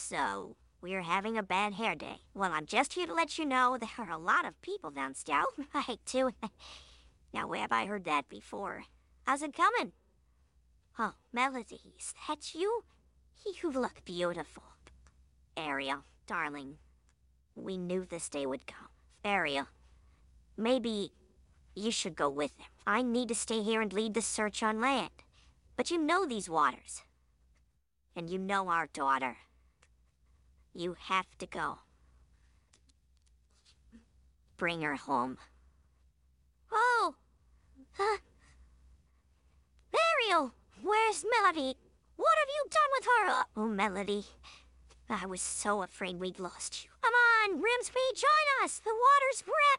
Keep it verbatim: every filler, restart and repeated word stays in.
So, we're having a bad hair day. Well, I'm just here to let you know there are a lot of people down south. Right, too. Now, where have I heard that before? How's it coming? Oh, Melody, is that you? You look beautiful. Ariel, darling, we knew this day would come. Ariel, maybe you should go with him. I need to stay here and lead the search on land. But you know these waters. And you know our daughter. You have to go. Bring her home. Oh! Huh? Ariel! Where's Melody? What have you done with her? Oh, Melody. I was so afraid we'd lost you. Come on, Grimsby, join us! The water's wrapped!